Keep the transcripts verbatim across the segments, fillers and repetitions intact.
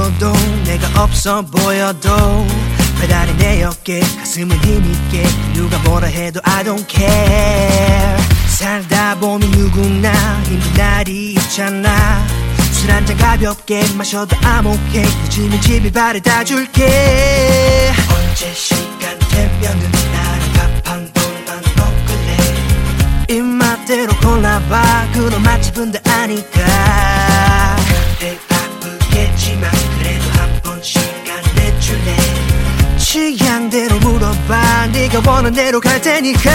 보여도 내가 없어 보여도 페달이 내 어깨 가슴은 힘있게 누가 뭐라 해도 I don't care. 살다 보면 누구나 힘든 날이 있잖아. 술 한잔 가볍게 마셔도 I'm okay. 늦으면 집이 바래다 줄게. 언제 시간 되면은 나랑 밥 한 번만 먹을래. 입맛대로 골라봐. 그런 맛집은 다 아니까. 그래 바쁘겠지만 그래도 한 번 시간 내줄래. 취향대로 물어봐. 네가 원하는 대로 갈 테니까.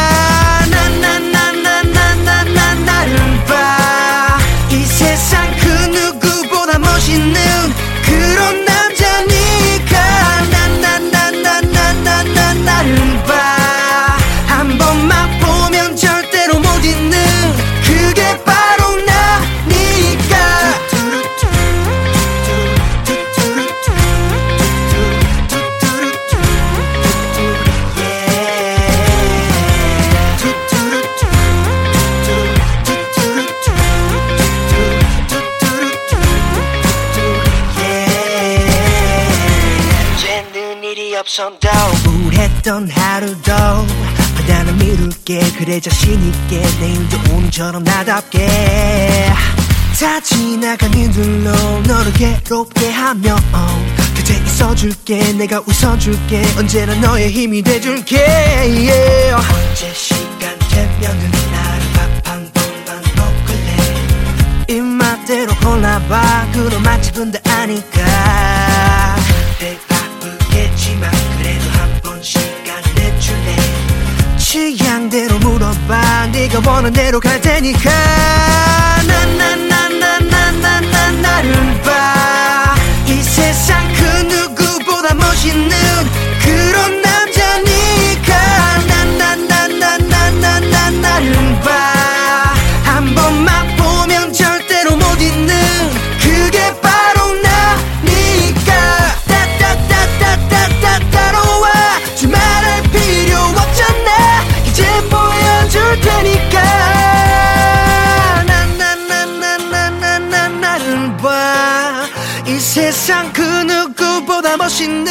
나나나나나나나 나를 봐. 이 세상 그 누구보다 멋있는 그런 남자니까. 나나나나나나나 나를 봐. 한 번만 보면 절대로 못 잊는 그게 바로 나니까. 없어도 우울했던 하루도 바다는 미룰게. 그래 자신있게 내일도 오늘처럼 나답게. 다 지나간 일들로 너를 괴롭게 하면 곁에 있어줄게. 내가 웃어줄게. 언제나 너의 힘이 돼줄게. yeah. 언제 시간 되면은 나를 밥 한 번만 먹을래. 입맛대로 골라봐. 그런 맛집은 다 아니까. 그래 바쁘겠지만 그래도 한 번 시간 내줄래. 취향대로 물어봐. 네가 원하는 대로 갈 테니까. 나나나나나나나 나를 봐. 이 세상 그 누구보다 멋있는 그런 남자니까. 나나나나나나나 나를 봐. 한 번만 보면 절대로 못 잊는 그게 바로 나니까. 따따따따따따 따라와. 주말할 필요 없잖아. 이제 보여줄 테니까. 나나나나나나나 나를 봐. 이 세상 그 누구보다 멋있는